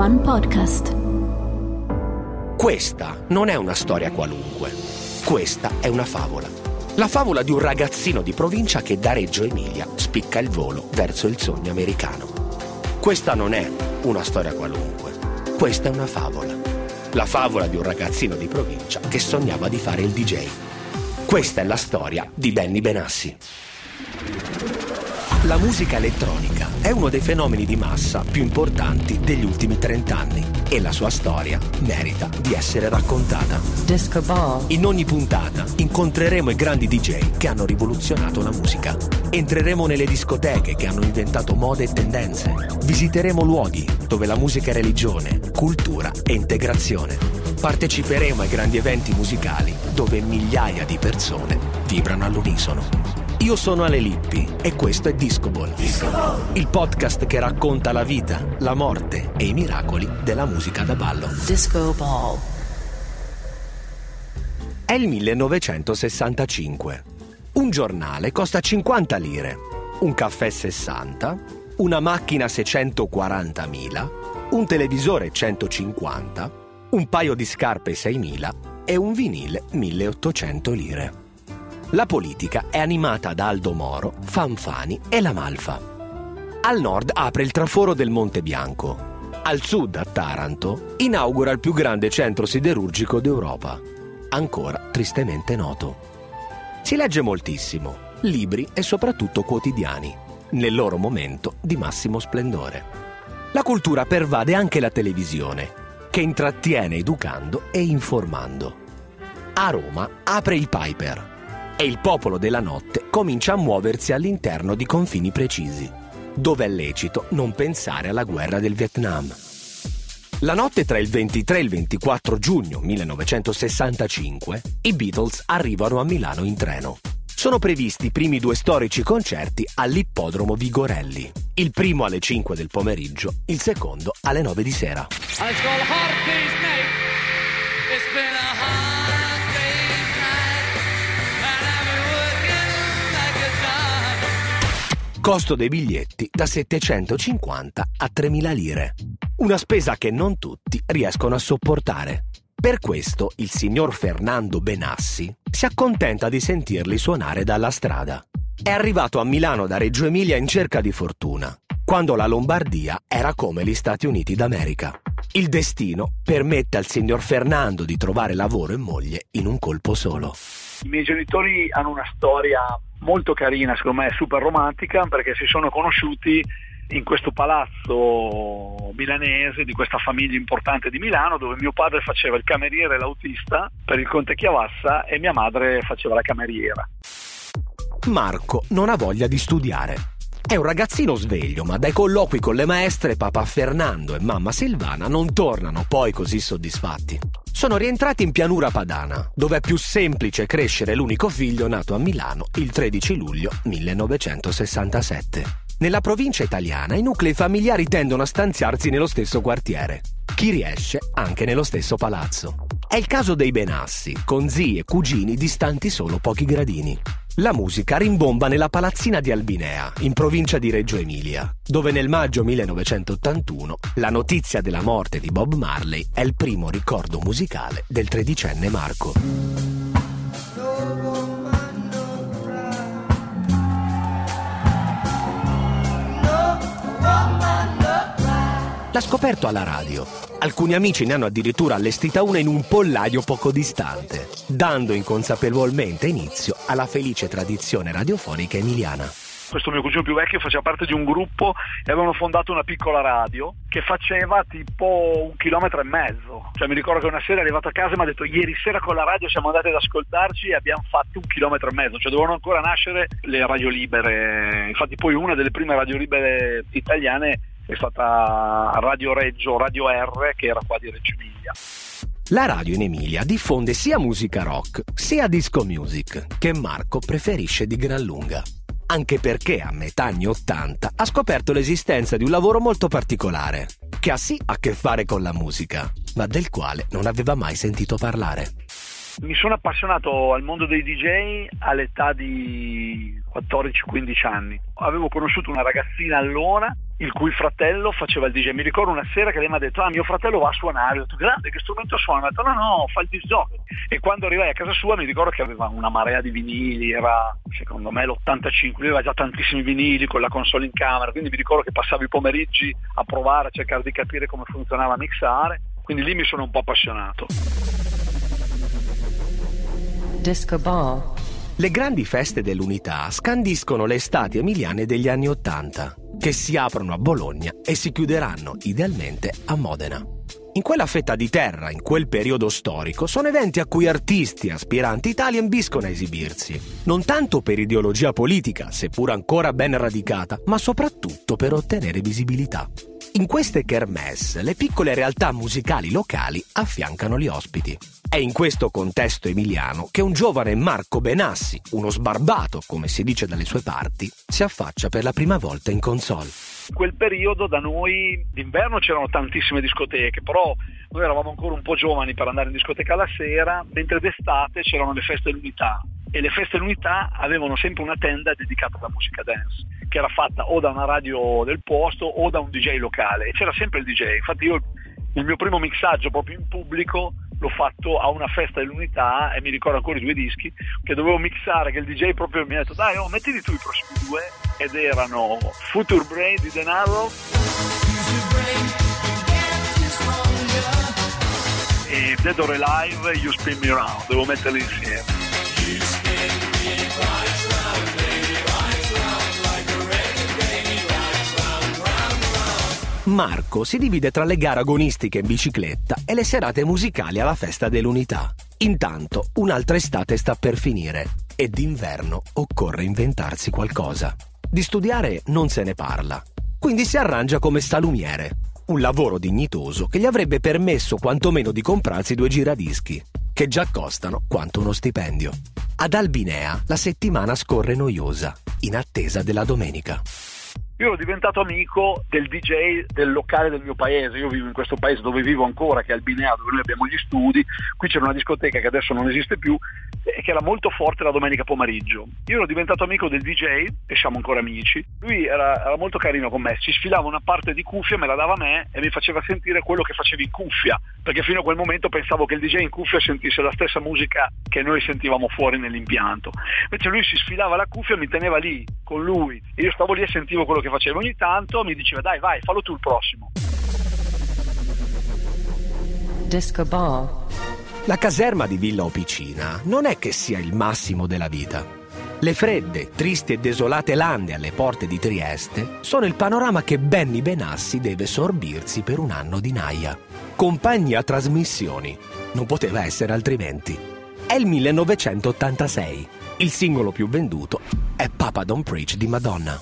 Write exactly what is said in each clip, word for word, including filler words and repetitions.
One Podcast. Questa non è una storia qualunque. Questa è una favola. La favola di un ragazzino di provincia che da Reggio Emilia spicca il volo verso il sogno americano. Questa non è una storia qualunque. Questa è una favola. La favola di un ragazzino di provincia che sognava di fare il D J. Questa è la storia di Benny Benassi. La musica elettronica è uno dei fenomeni di massa più importanti degli ultimi trent'anni e la sua storia merita di essere raccontata. Disco Ball. In ogni puntata incontreremo i grandi D J che hanno rivoluzionato la musica. Entreremo nelle discoteche che hanno inventato mode e tendenze. Visiteremo luoghi dove la musica è religione, cultura e integrazione. Parteciperemo ai grandi eventi musicali dove migliaia di persone vibrano all'unisono. Io sono Ale Lippi e questo è Disco Ball, Disco Ball, il podcast che racconta la vita, la morte e i miracoli della musica da ballo. Disco Ball. È il millenovecentosessantacinque. Un giornale costa cinquanta lire, un caffè sessanta, una macchina seicentoquarantamila, un televisore centocinquanta, un paio di scarpe seimila e un vinile milleottocento lire. La politica è animata da Aldo Moro, Fanfani e La Malfa. Al nord apre il traforo del Monte Bianco. Al sud, a Taranto, inaugura il più grande centro siderurgico d'Europa, ancora tristemente noto. Si legge moltissimo, libri e soprattutto quotidiani, nel loro momento di massimo splendore. La cultura pervade anche la televisione, che intrattiene educando e informando. A Roma apre il Piper e il popolo della notte comincia a muoversi all'interno di confini precisi, dove è lecito non pensare alla guerra del Vietnam. La notte tra il ventitré e il ventiquattro giugno millenovecentosessantacinque i Beatles arrivano a Milano in treno. Sono previsti i primi due storici concerti all'Ippodromo Vigorelli, il primo alle cinque del pomeriggio, il secondo alle nove di sera. Costo dei biglietti da settecentocinquanta a tremila lire. Una spesa che non tutti riescono a sopportare. Per questo il signor Fernando Benassi si accontenta di sentirli suonare dalla strada. È arrivato a Milano da Reggio Emilia in cerca di fortuna, quando la Lombardia era come gli Stati Uniti d'America. Il destino permette al signor Fernando di trovare lavoro e moglie in un colpo solo. I miei genitori hanno una storia molto carina, secondo me super romantica, perché si sono conosciuti in questo palazzo milanese di questa famiglia importante di Milano, dove mio padre faceva il cameriere e l'autista per il conte Chiavassa e mia madre faceva la cameriera. Marco non ha voglia di studiare. È un ragazzino sveglio, ma dai colloqui con le maestre papà Fernando e mamma Silvana non tornano poi così soddisfatti. Sono rientrati in pianura padana, dove è più semplice crescere l'unico figlio nato a Milano il tredici luglio millenovecentosessantasette. Nella provincia italiana i nuclei familiari tendono a stanziarsi nello stesso quartiere. Chi riesce anche nello stesso palazzo. È il caso dei Benassi, con zii e cugini distanti solo pochi gradini. La musica rimbomba nella palazzina di Albinea, in provincia di Reggio Emilia, dove nel maggio millenovecentottantuno la notizia della morte di Bob Marley è il primo ricordo musicale del tredicenne Marco. L'ha scoperto alla radio. Alcuni amici ne hanno addirittura allestita una in un pollaio poco distante, dando inconsapevolmente inizio alla felice tradizione radiofonica emiliana. Questo mio cugino più vecchio faceva parte di un gruppo e avevano fondato una piccola radio che faceva tipo un chilometro e mezzo. Cioè mi ricordo che una sera è arrivato a casa e mi ha detto: ieri sera con la radio siamo andati ad ascoltarci e abbiamo fatto un chilometro e mezzo. Cioè dovevano ancora nascere le radio libere. Infatti poi una delle prime radio libere italiane è stata Radio Reggio, Radio R, che era qua di Reggio Emilia. La radio in Emilia diffonde sia musica rock sia disco music, che Marco preferisce di gran lunga. Anche perché a metà anni ottanta ha scoperto l'esistenza di un lavoro molto particolare, che ha sì a che fare con la musica, ma del quale non aveva mai sentito parlare. Mi sono appassionato al mondo dei D J all'età di quattordici quindici anni. Avevo conosciuto una ragazzina allora il cui fratello faceva il D J. Mi ricordo una sera che lei mi ha detto: ah, mio fratello va a suonare. Ho detto: grande, che strumento suona? Ho detto: no no, fa il disc jockey. E quando arrivai a casa sua mi ricordo che aveva una marea di vinili, era secondo me l'ottantacinque, lui aveva già tantissimi vinili con la console in camera, quindi mi ricordo che passavo i pomeriggi a provare, a cercare di capire come funzionava mixare, quindi lì mi sono un po' appassionato. Disco Ball. Le grandi feste dell'Unità scandiscono le estati emiliane degli anni Ottanta, che si aprono a Bologna e si chiuderanno idealmente a Modena. In quella fetta di terra, in quel periodo storico, sono eventi a cui artisti e aspiranti tali ambiscono a esibirsi, non tanto per ideologia politica, seppur ancora ben radicata, ma soprattutto per ottenere visibilità. In queste kermesse le piccole realtà musicali locali affiancano gli ospiti. È in questo contesto emiliano che un giovane Marco Benassi, uno sbarbato, come si dice dalle sue parti, si affaccia per la prima volta in console. In quel periodo da noi d'inverno c'erano tantissime discoteche, però noi eravamo ancora un po' giovani per andare in discoteca la sera, mentre d'estate c'erano le feste dell'Unità. E le feste dell'Unità avevano sempre una tenda dedicata alla musica dance, che era fatta o da una radio del posto o da un D J locale, e c'era sempre il D J. Infatti io il mio primo mixaggio proprio in pubblico l'ho fatto a una festa dell'Unità e mi ricordo ancora i due dischi che dovevo mixare, che il D J proprio mi ha detto: dai, oh, mettili tu i prossimi due, ed erano Future Brain di Denaro e Dead or Alive, You Spin Me Round. Devo metterli insieme. Marco si divide tra le gare agonistiche in bicicletta e le serate musicali alla festa dell'Unità. Intanto un'altra estate sta per finire e d'inverno occorre inventarsi qualcosa. Di studiare non se ne parla, quindi si arrangia come salumiere, un lavoro dignitoso che gli avrebbe permesso quantomeno di comprarsi due giradischi, che già costano quanto uno stipendio. Ad Albinea la settimana scorre noiosa, in attesa della domenica. Io ero diventato amico del D J del locale del mio paese. Io vivo in questo paese dove vivo ancora, che è Albinea, dove noi abbiamo gli studi. Qui c'era una discoteca che adesso non esiste più e che era molto forte la domenica pomeriggio. Io ero diventato amico del D J e siamo ancora amici. Lui era, era molto carino con me, ci sfilava una parte di cuffia, me la dava a me e mi faceva sentire quello che facevi in cuffia, perché fino a quel momento pensavo che il D J in cuffia sentisse la stessa musica che noi sentivamo fuori nell'impianto. Invece lui si sfilava la cuffia, mi teneva lì con lui e io stavo lì e sentivo quello che facevo. Ogni tanto mi diceva: dai, vai, fallo tu il prossimo. Disco Ball. La caserma di Villa Opicina non è che sia il massimo della vita. Le fredde, tristi e desolate lande alle porte di Trieste sono il panorama che Benny Benassi deve sorbirsi per un anno di naia. Compagnia Trasmissioni. Non poteva essere altrimenti. È il millenovecentottantasei. Il singolo più venduto è Papa Don't Preach di Madonna.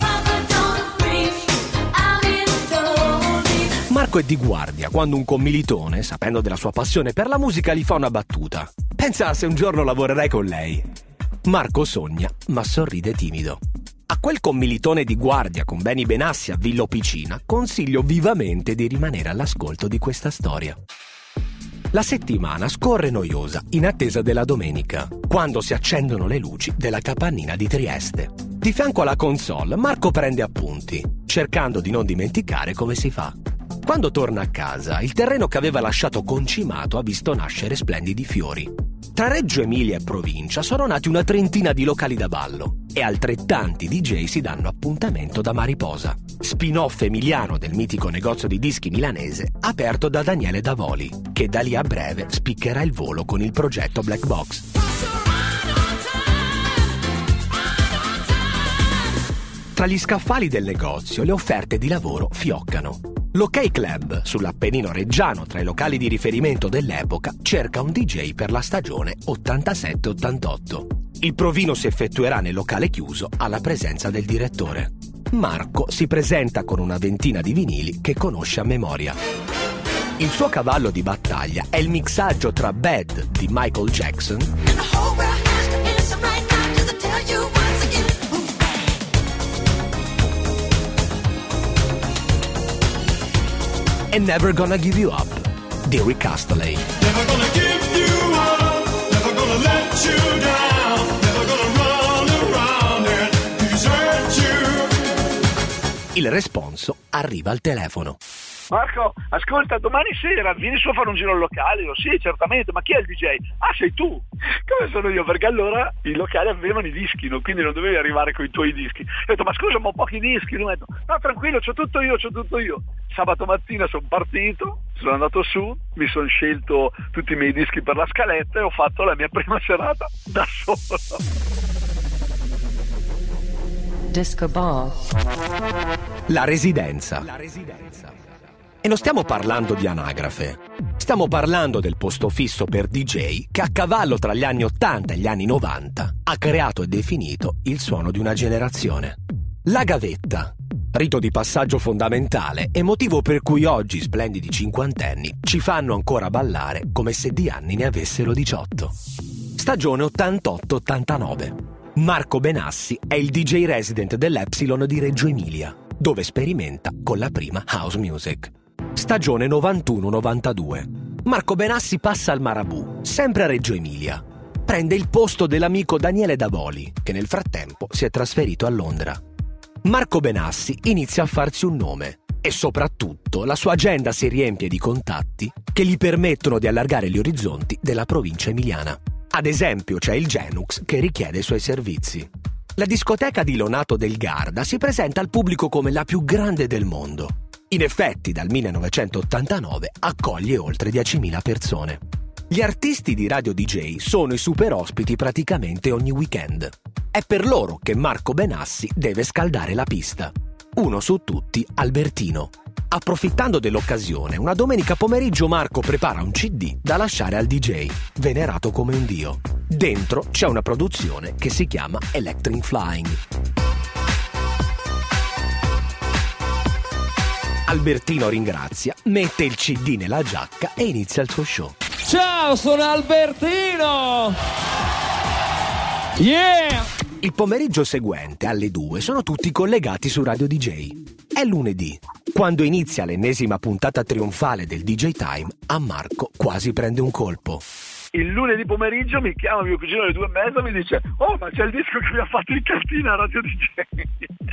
Marco è di guardia quando un commilitone, sapendo della sua passione per la musica, gli fa una battuta. Pensa se un giorno lavorerai con lei. Marco sogna, ma sorride timido. A quel commilitone di guardia con Benny Benassi a Villa Opicina consiglio vivamente di rimanere all'ascolto di questa storia. La settimana scorre noiosa in attesa della domenica, quando si accendono le luci della capannina di Trieste. Di fianco alla console Marco prende appunti, cercando di non dimenticare come si fa. Quando torna a casa, il terreno che aveva lasciato concimato ha visto nascere splendidi fiori. Tra Reggio Emilia e provincia sono nati una trentina di locali da ballo e altrettanti D J si danno appuntamento da Mariposa, spin-off emiliano del mitico negozio di dischi milanese aperto da Daniele Davoli, che da lì a breve spiccherà il volo con il progetto Black Box. Tra gli scaffali del negozio le offerte di lavoro fioccano. L'Ok Club, sull'Appennino reggiano tra i locali di riferimento dell'epoca, cerca un D J per la stagione ottantasette ottantotto. Il provino si effettuerà nel locale chiuso alla presenza del direttore. Marco si presenta con una ventina di vinili che conosce a memoria. Il suo cavallo di battaglia è il mixaggio tra Bad di Michael Jackson e Never Gonna Give You Up di Rick Astley. Never gonna give you up, never gonna let you down, never gonna run around and do Il responso arriva al telefono. Marco, ascolta, domani sera vieni su a fare un giro al locale? Io, sì, certamente, ma chi è il D J? Ah, sei tu? Come sono io? Perché allora i locali avevano i dischi, no? Quindi non dovevi arrivare con i tuoi dischi. Ho detto, ma scusa, ma ho pochi dischi. Lui ha detto, no, tranquillo, c'ho tutto io, c'ho tutto io. Sabato mattina sono partito, sono andato su, mi sono scelto tutti i miei dischi per la scaletta e ho fatto la mia prima serata da solo. Disco Ball. La residenza. La residenza. E non stiamo parlando di anagrafe. Stiamo parlando del posto fisso per D J che a cavallo tra gli anni ottanta e gli anni novanta ha creato e definito il suono di una generazione. La gavetta. Rito di passaggio fondamentale e motivo per cui oggi splendidi cinquantenni ci fanno ancora ballare come se di anni ne avessero diciotto. Stagione ottantotto ottantanove. Marco Benassi è il D J resident dell'Epsilon di Reggio Emilia, dove sperimenta con la prima house music. Stagione novantuno novantadue. Marco Benassi passa al Marabù, sempre a Reggio Emilia. Prende il posto dell'amico Daniele Davoli, che nel frattempo si è trasferito a Londra. Marco Benassi inizia a farsi un nome e soprattutto la sua agenda si riempie di contatti che gli permettono di allargare gli orizzonti della provincia emiliana. Ad esempio c'è il Genux che richiede i suoi servizi. La discoteca di Lonato del Garda si presenta al pubblico come la più grande del mondo. In effetti dal millenovecentottantanove accoglie oltre diecimila persone. Gli artisti di Radio D J sono i super ospiti praticamente ogni weekend. È per loro che Marco Benassi deve scaldare la pista. Uno su tutti, Albertino. Approfittando dell'occasione, una domenica pomeriggio Marco prepara un C D da lasciare al D J, venerato come un dio. Dentro c'è una produzione che si chiama Electric Flying. Albertino ringrazia, mette il C D nella giacca e inizia il suo show. Ciao, sono Albertino! Yeah! Il pomeriggio seguente, alle due, sono tutti collegati su Radio D J. È lunedì. Quando inizia l'ennesima puntata trionfale del D J Time, a Marco quasi prende un colpo. Il lunedì pomeriggio mi chiama mio cugino alle due e mezza e mi dice oh, ma c'è il disco che mi ha fatto in cartina a Radio D J.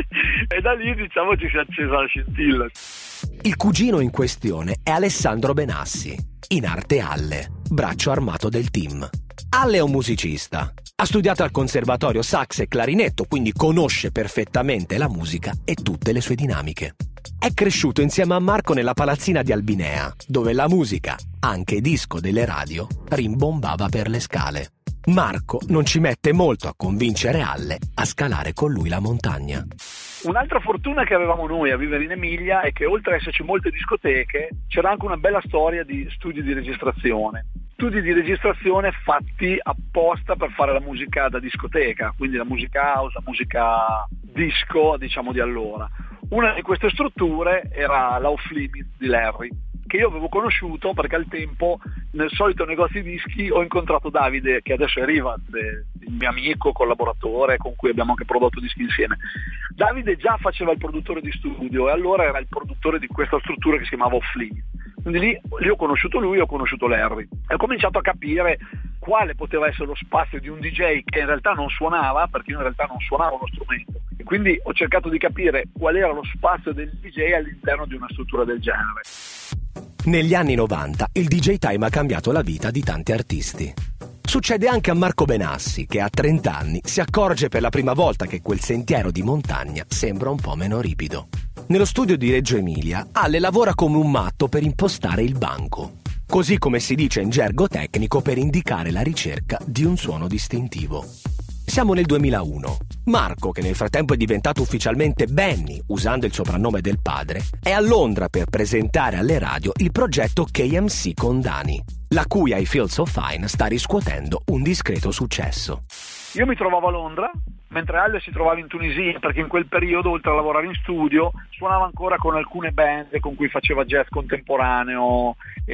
E da lì, diciamo, ci si è accesa la scintilla. Il cugino in questione è Alessandro Benassi, in arte Alle, braccio armato del team. Alle è un musicista. Ha studiato al conservatorio sax e clarinetto, quindi conosce perfettamente la musica e tutte le sue dinamiche. È cresciuto insieme a Marco nella palazzina di Albinea, dove la musica, anche disco delle radio, rimbombava per le scale. Marco non ci mette molto a convincere Alle a scalare con lui la montagna. Un'altra fortuna che avevamo noi a vivere in Emilia è che oltre ad esserci molte discoteche c'era anche una bella storia di studi di registrazione. Studi di registrazione fatti apposta per fare la musica da discoteca, quindi la musica house, la musica disco, diciamo, di allora. Una di queste strutture era l'Off Limit di Larry, che io avevo conosciuto perché al tempo nel solito negozio di dischi ho incontrato Davide, che adesso è Rivat, il mio amico, collaboratore, con cui abbiamo anche prodotto dischi insieme. Davide già faceva il produttore di studio e allora era il produttore di questa struttura che si chiamava Off Limit. Quindi lì, lì ho conosciuto lui e ho conosciuto Larry. E ho cominciato a capire quale poteva essere lo spazio di un D J che in realtà non suonava, perché io in realtà non suonavo uno strumento. E quindi ho cercato di capire qual era lo spazio del D J all'interno di una struttura del genere. Negli anni novanta il D J Time ha cambiato la vita di tanti artisti. Succede anche a Marco Benassi, che a trenta anni si accorge per la prima volta che quel sentiero di montagna sembra un po' meno ripido. Nello studio di Reggio Emilia, Ale lavora come un matto per impostare il banco, così come si dice in gergo tecnico per indicare la ricerca di un suono distintivo. Siamo nel duemilauno. Marco, che nel frattempo è diventato ufficialmente Benny, usando il soprannome del padre, è a Londra per presentare alle radio il progetto K M C con Dani, la cui I Feel So Fine sta riscuotendo un discreto successo. Io mi trovavo a Londra, mentre Ale si trovava in Tunisia, perché in quel periodo, oltre a lavorare in studio, suonava ancora con alcune band con cui faceva jazz contemporaneo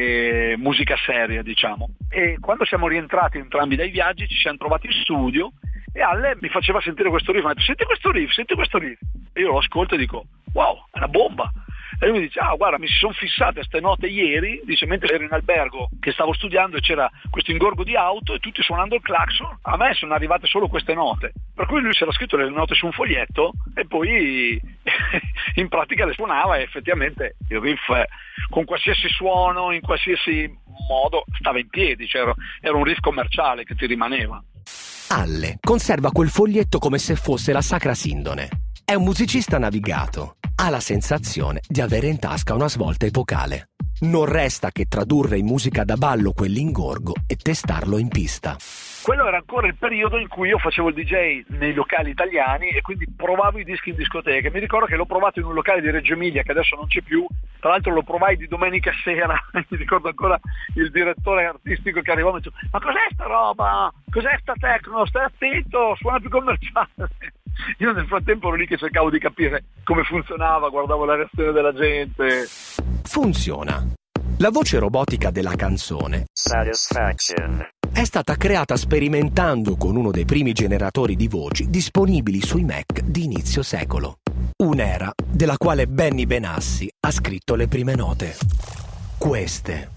e musica seria, diciamo. E quando siamo rientrati entrambi dai viaggi ci siamo trovati in studio e Ale mi faceva sentire questo riff, mi ha detto senti questo riff, senti questo riff. E io lo ascolto e dico wow, è una bomba. E lui mi dice, ah guarda, mi si sono fissate ste note ieri, dice, mentre ero in albergo che stavo studiando e c'era questo ingorgo di auto e tutti suonando il clacson, a me sono arrivate solo queste note. Per cui lui si era scritto le note su un foglietto e poi in pratica le suonava, e effettivamente il riff con qualsiasi suono, in qualsiasi modo, stava in piedi, cioè era un riff commerciale che ti rimaneva. Alle conserva quel foglietto come se fosse la Sacra Sindone. È un musicista navigato. Ha la sensazione di avere in tasca una svolta epocale. Non resta che tradurre in musica da ballo quell'ingorgo e testarlo in pista. Quello era ancora il periodo in cui io facevo il D J nei locali italiani e quindi provavo i dischi in discoteca. Mi ricordo che l'ho provato in un locale di Reggio Emilia che adesso non c'è più, tra l'altro lo provai di domenica sera. Mi ricordo ancora il direttore artistico che arrivò e mi disse, ma cos'è sta roba? Cos'è sta techno? Stai attento, suona più commerciale. Io nel frattempo ero lì che cercavo di capire come funzionava, guardavo la reazione della gente. Funziona. La voce robotica della canzone Satisfaction è stata creata sperimentando con uno dei primi generatori di voci disponibili sui Mac di inizio secolo. Un'era della quale Benny Benassi ha scritto le prime note. Queste.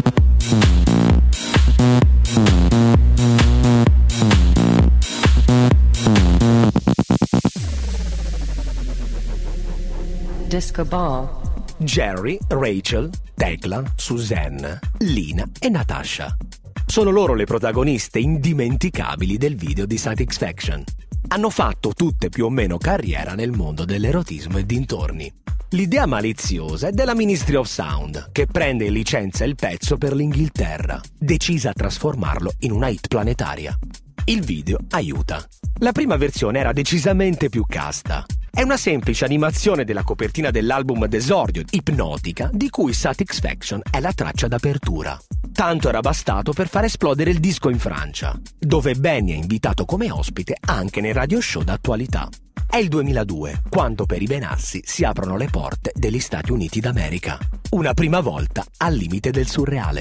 Disco Ball. Jerry, Rachel, Tecla, Suzanne, Lina e Natasha. Sono loro le protagoniste indimenticabili del video di Satisfaction. Hanno fatto tutte più o meno carriera nel mondo dell'erotismo e dintorni. L'idea maliziosa è della Ministry of Sound, che prende in licenza il pezzo per l'Inghilterra, decisa a trasformarlo in una hit planetaria. Il video aiuta. La prima versione era decisamente più casta. È una semplice animazione della copertina dell'album d'esordio, Ipnotica, di cui Satisfaction è la traccia d'apertura. Tanto era bastato per far esplodere il disco in Francia, dove Benny è invitato come ospite anche nei radio show d'attualità. È il duemiladue, quando per i Benassi si aprono le porte degli Stati Uniti d'America. Una prima volta al limite del surreale.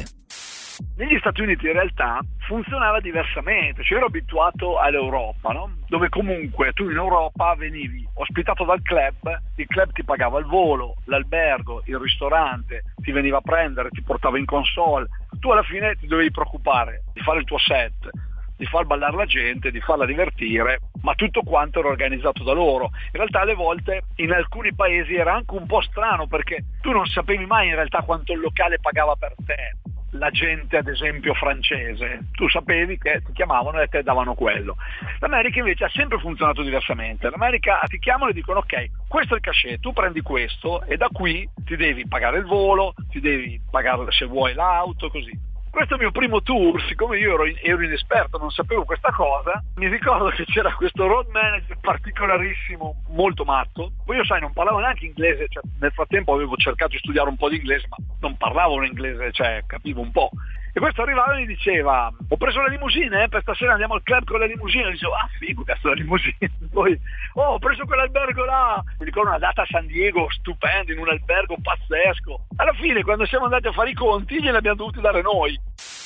Negli Stati Uniti in realtà funzionava diversamente, cioè ero abituato all'Europa, no? Dove comunque tu in Europa venivi ospitato dal club, il club ti pagava il volo, l'albergo, il ristorante, ti veniva a prendere, ti portava in console, tu alla fine ti dovevi preoccupare di fare il tuo set, di far ballare la gente, di farla divertire, ma tutto quanto era organizzato da loro. In realtà alle volte in alcuni paesi era anche un po' strano, perché tu non sapevi mai in realtà quanto il locale pagava per te. La gente ad esempio francese, tu sapevi che ti chiamavano e te davano quello. L'America invece ha sempre funzionato diversamente. L'America ti chiamano e dicono ok, questo è il cachet, tu prendi questo e da qui ti devi pagare il volo, ti devi pagare se vuoi l'auto, così. Questo è il mio primo tour, siccome io ero, ero inesperto, non sapevo questa cosa, mi ricordo che c'era questo road manager particolarissimo, molto matto. Poi io sai, non parlavo neanche inglese, cioè, nel frattempo avevo cercato di studiare un po' di inglese, ma non parlavo un inglese, cioè capivo un po'. E questo arrivava e mi diceva, ho preso la limousine, eh, per stasera andiamo al club con la limousine. E dicevo, ah figo, cazzo la limousine. Poi, oh, ho preso quell'albergo là. Mi ricordo una data a San Diego, stupenda, in un albergo pazzesco. Alla fine, quando siamo andati a fare i conti, glieli abbiamo dovuti dare noi.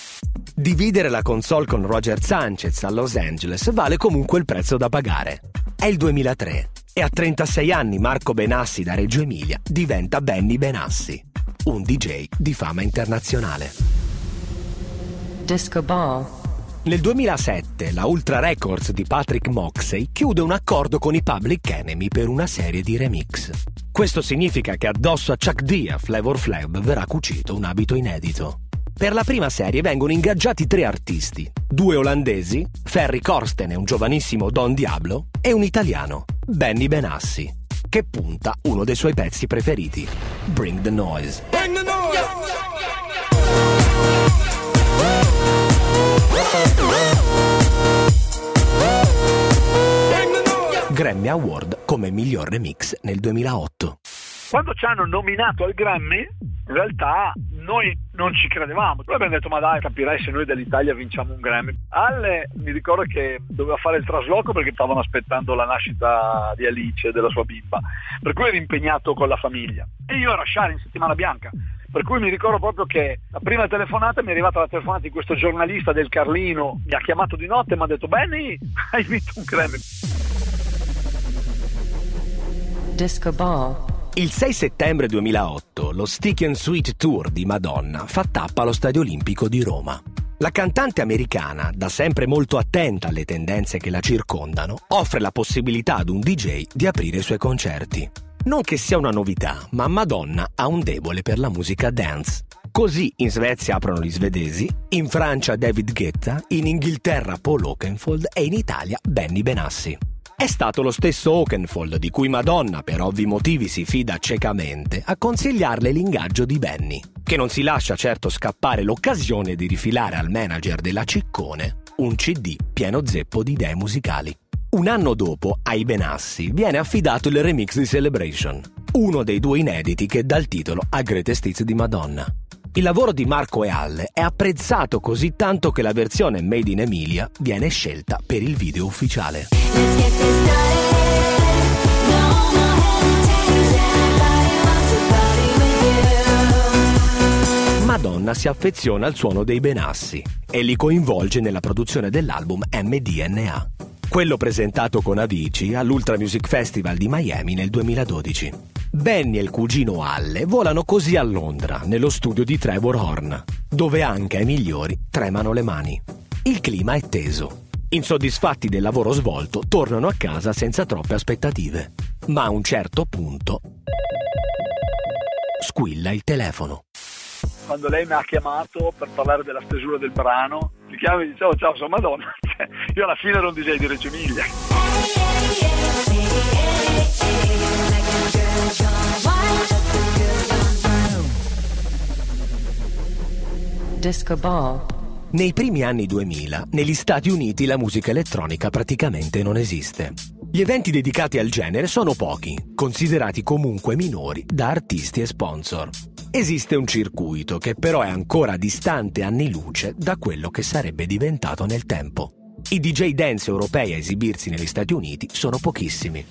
Dividere la console con Roger Sanchez a Los Angeles vale comunque il prezzo da pagare. È il duemilatré e a trentasei anni Marco Benassi da Reggio Emilia diventa Benny Benassi, un D J di fama internazionale. Disco Ball. Nel duemilasette la Ultra Records di Patrick Moxey chiude un accordo con i Public Enemy per una serie di remix. Questo significa che addosso a Chuck D e a Flavor Flav verrà cucito un abito inedito. Per la prima serie vengono ingaggiati tre artisti, due olandesi, Ferry Corsten e un giovanissimo Don Diablo, e un italiano, Benny Benassi, che punta uno dei suoi pezzi preferiti, Bring the Noise. Bring the noise. Grammy Award come miglior remix nel duemilaotto. Quando ci hanno nominato al Grammy, in realtà noi non ci credevamo. Noi abbiamo detto, ma dai, capirai se noi dell'Italia vinciamo un Grammy. Alle, mi ricordo che doveva fare il trasloco perché stavano aspettando la nascita di Alice, della sua bimba, per cui ero impegnato con la famiglia. E io ero a Sciare in settimana bianca. Per cui mi ricordo proprio che la prima telefonata mi è arrivata la telefonata di questo giornalista del Carlino, mi ha chiamato di notte e mi ha detto, Benny, hai vinto un Grammy. Disco Ball. Il sei settembre duemilaotto lo Stick and Sweet Tour di Madonna fa tappa allo Stadio Olimpico di Roma. La cantante americana, da sempre molto attenta alle tendenze che la circondano, offre la possibilità ad un D J di aprire i suoi concerti. Non che sia una novità, ma Madonna ha un debole per la musica dance. Così in Svezia aprono gli svedesi, in Francia David Guetta, in Inghilterra Paul Oakenfold e in Italia Benny Benassi. È stato lo stesso Oakenfold, di cui Madonna per ovvi motivi si fida ciecamente, a consigliarle l'ingaggio di Benny, che non si lascia certo scappare l'occasione di rifilare al manager della Ciccone un C D pieno zeppo di idee musicali. Un anno dopo, ai Benassi viene affidato il remix di Celebration, uno dei due inediti che dà il titolo a Greatest Hits di Madonna. Il lavoro di Marco e Alle è apprezzato così tanto che la versione Made in Emilia viene scelta per il video ufficiale. Madonna si affeziona al suono dei Benassi e li coinvolge nella produzione dell'album M D N A, quello presentato con Avicii all'Ultra Music Festival di Miami nel duemiladodici. Benny e il cugino Alle volano così a Londra, nello studio di Trevor Horn, dove anche ai migliori tremano le mani. Il clima è teso. Insoddisfatti del lavoro svolto, tornano a casa senza troppe aspettative. Ma a un certo punto squilla il telefono. Quando lei mi ha chiamato per parlare della stesura del brano, mi chiama e mi dice: "Oh, ciao, sono Madonna". Cioè, io alla fine ero un D J di Reggio Emilia. Disco Ball. Nei primi anni duemila, negli Stati Uniti la musica elettronica praticamente non esiste. Gli eventi dedicati al genere sono pochi, considerati comunque minori da artisti e sponsor. Esiste un circuito che però è ancora distante anni luce da quello che sarebbe diventato nel tempo. I D J dance europei a esibirsi negli Stati Uniti sono pochissimi.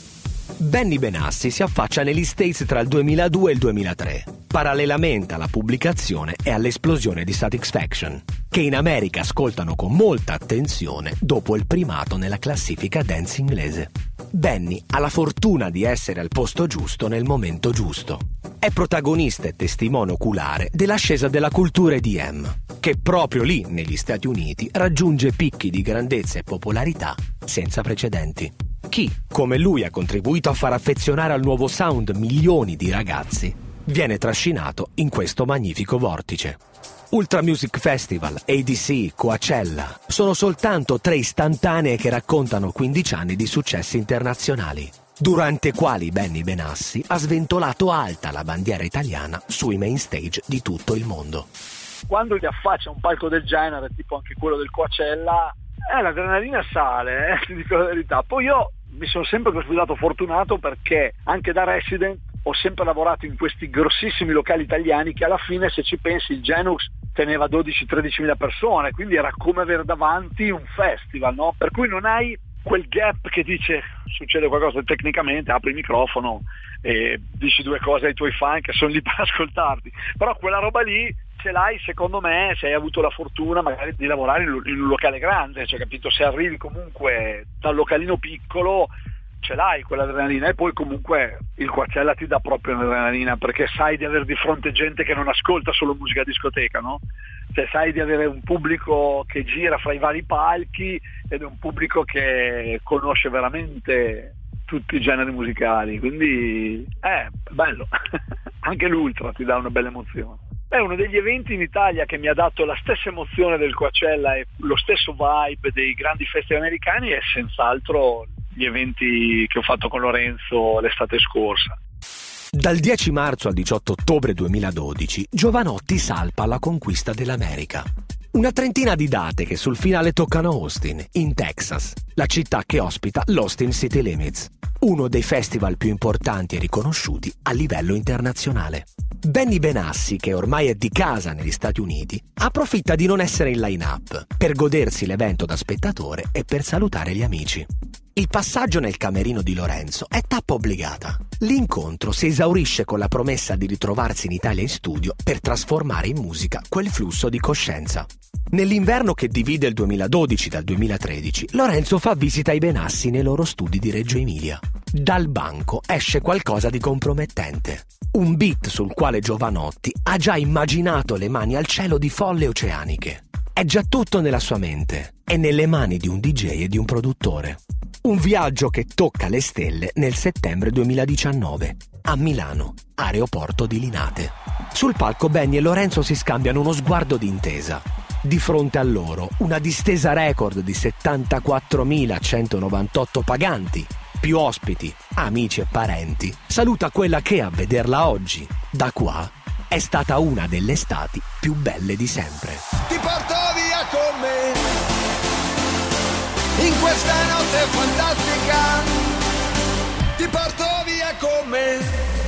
Benny Benassi si affaccia negli States tra il duemiladue e il duemilatré, parallelamente alla pubblicazione e all'esplosione di Satisfaction, che in America ascoltano con molta attenzione dopo il primato nella classifica dance inglese. Benny ha la fortuna di essere al posto giusto nel momento giusto. È protagonista e testimone oculare dell'ascesa della cultura E D M, che proprio lì, negli Stati Uniti, raggiunge picchi di grandezza e popolarità senza precedenti. Chi, come lui, ha contribuito a far affezionare al nuovo sound milioni di ragazzi, viene trascinato in questo magnifico vortice. Ultra Music Festival, A D C, Coachella sono soltanto tre istantanee che raccontano quindici anni di successi internazionali, durante i quali Benny Benassi ha sventolato alta la bandiera italiana sui main stage di tutto il mondo. Quando ti affaccia un palco del genere, tipo anche quello del Coachella, eh, l'adrenalina sale, eh, ti dico la verità. Poi io mi sono sempre considerato fortunato perché anche da resident ho sempre lavorato in questi grossissimi locali italiani che alla fine, se ci pensi, il Genux teneva dodici tredici mila persone, quindi era come avere davanti un festival, no? Per cui non hai quel gap che dice succede qualcosa tecnicamente, apri il microfono e dici due cose ai tuoi fan che sono lì per ascoltarti, però quella roba lì ce l'hai, secondo me, se hai avuto la fortuna magari di lavorare in un locale grande, cioè, capito, se arrivi comunque dal localino piccolo ce l'hai quell'adrenalina. E poi comunque il Coachella ti dà proprio l'adrenalina perché sai di avere di fronte gente che non ascolta solo musica discoteca, no? Cioè sai di avere un pubblico che gira fra i vari palchi ed è un pubblico che conosce veramente tutti i generi musicali, quindi è bello. Anche l'Ultra ti dà una bella emozione. È uno degli eventi in Italia che mi ha dato la stessa emozione del Coachella e lo stesso vibe dei grandi festival americani è senz'altro gli eventi che ho fatto con Lorenzo l'estate scorsa. Dal dieci marzo al diciotto ottobre duemiladodici, Giovanotti salpa alla conquista dell'America. Una trentina di date che sul finale toccano Austin, in Texas, la città che ospita l'Austin City Limits, uno dei festival più importanti e riconosciuti a livello internazionale. Benny Benassi, che ormai è di casa negli Stati Uniti, approfitta di non essere in line-up per godersi l'evento da spettatore e per salutare gli amici. Il passaggio nel camerino di Lorenzo è tappa obbligata. L'incontro si esaurisce con la promessa di ritrovarsi in Italia in studio per trasformare in musica quel flusso di coscienza. Nell'inverno che divide il duemiladodici dal duemilatredici, Lorenzo fa visita ai Benassi nei loro studi di Reggio Emilia. Dal banco esce qualcosa di compromettente. Un beat sul quale Jovanotti ha già immaginato le mani al cielo di folle oceaniche. È già tutto nella sua mente. È nelle mani di un D J e di un produttore. Un viaggio che tocca le stelle nel settembre duemiladiciannove, a Milano, aeroporto di Linate. Sul palco Benny e Lorenzo si scambiano uno sguardo d'intesa. Di fronte a loro una distesa record di settantaquattromilacentonovantotto paganti, più ospiti, amici e parenti, saluta quella che a vederla oggi, da qua, è stata una delle estati più belle di sempre. Ti porto via con me in questa notte fantastica. Ti porto via con me.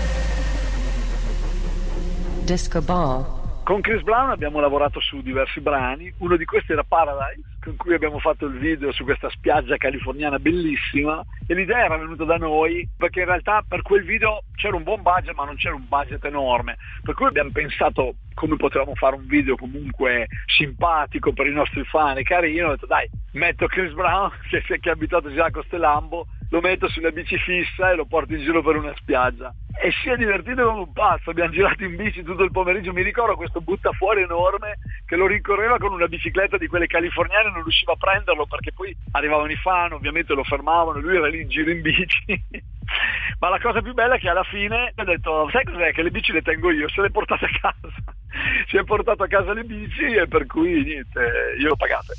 Disco Ball. Con Chris Brown abbiamo lavorato su diversi brani, uno di questi era Paradise, con cui abbiamo fatto il video su questa spiaggia californiana bellissima, e l'idea era venuta da noi perché in realtà per quel video c'era un buon budget ma non c'era un budget enorme, per cui abbiamo pensato come potevamo fare un video comunque simpatico per i nostri fan e carino. Ho detto dai, metto Chris Brown che, che è abituato già a Costelambo, lo metto sulla bici fissa e lo porto in giro per una spiaggia, e si è divertito come un pazzo. Abbiamo girato in bici tutto il pomeriggio, mi ricordo questo buttafuori enorme che lo rincorreva con una bicicletta di quelle californiane, non riusciva a prenderlo perché poi arrivavano i fan, ovviamente lo fermavano, lui era lì in giro in bici. Ma la cosa più bella è che alla fine ha detto sai cos'è, che le bici le tengo io, se le portate a casa. Si è portato a casa le bici e per cui niente, io ho pagate.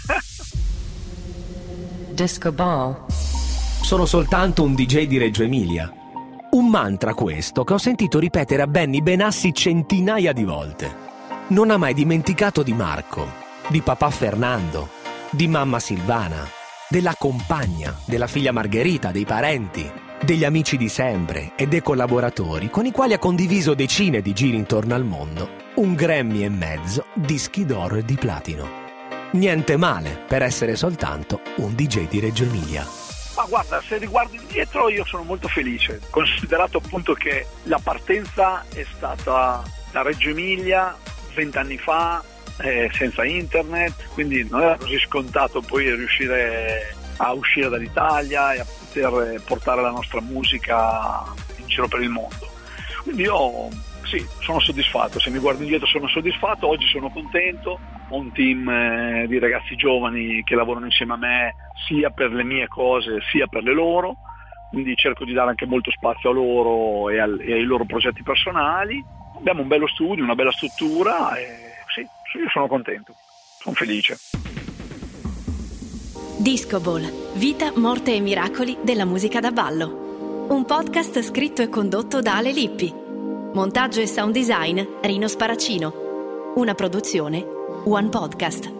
Disco Ball. Sono soltanto un D J di Reggio Emilia. Un mantra questo che ho sentito ripetere a Benny Benassi centinaia di volte. Non ha mai dimenticato di Marco, di papà Fernando, di mamma Silvana, della compagna, della figlia Margherita, dei parenti, degli amici di sempre e dei collaboratori con i quali ha condiviso decine di giri intorno al mondo, un Grammy e mezzo, dischi d'oro e di platino. Niente male per essere soltanto un D J di Reggio Emilia. Ma guarda, se riguardo indietro io sono molto felice, considerato appunto che la partenza è stata da Reggio Emilia vent'anni fa, eh, senza internet, quindi non era così scontato poi riuscire a uscire dall'Italia e a poter portare la nostra musica in giro per il mondo. Quindi io sì, sono soddisfatto, se mi guardo indietro sono soddisfatto, oggi sono contento, ho un team eh, di ragazzi giovani che lavorano insieme a me sia per le mie cose sia per le loro, quindi cerco di dare anche molto spazio a loro e, al, e ai loro progetti personali. Abbiamo un bello studio, una bella struttura e sì, io sono contento, sono felice. Disco Ball, vita, morte e miracoli della musica da ballo. Un podcast scritto e condotto da Ale Lippi. Montaggio e sound design Rino Sparacino. Una produzione One Podcast.